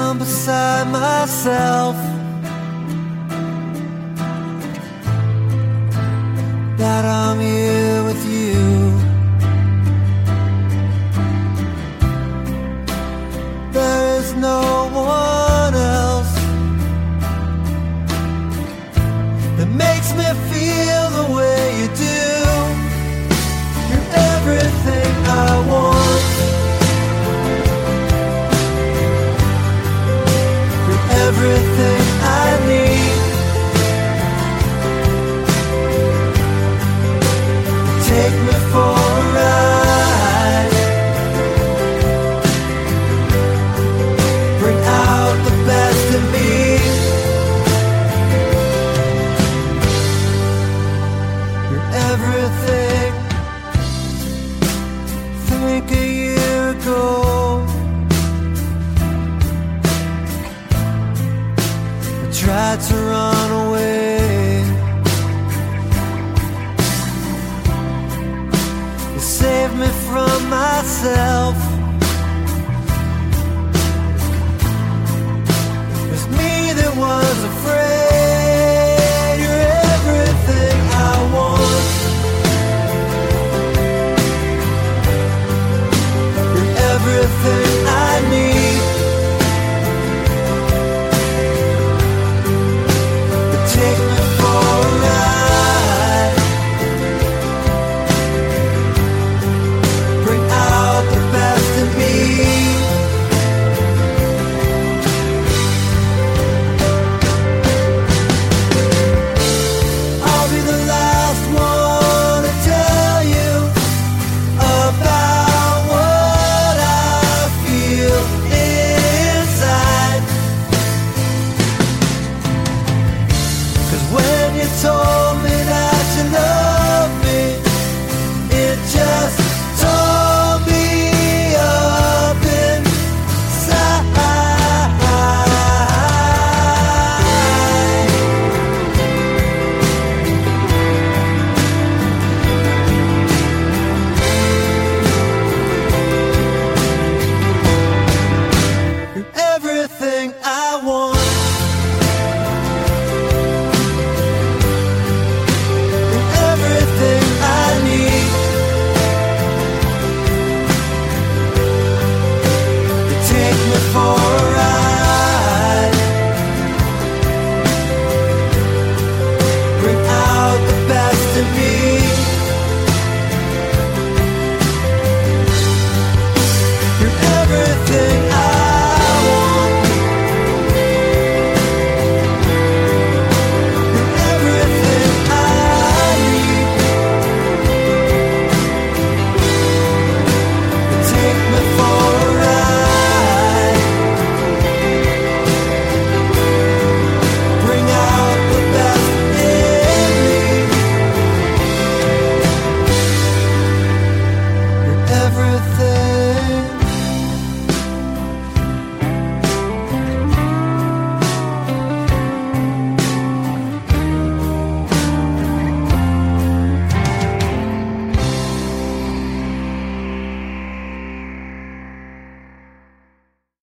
down beside myself. That I'm here with you. There is no one else that makes me feel the way you do. You're everything I want. You're everything I need. Take me for a ride. Bring out the best in me. You're everything. Think a year ago, I tried to run away. Save me from myself.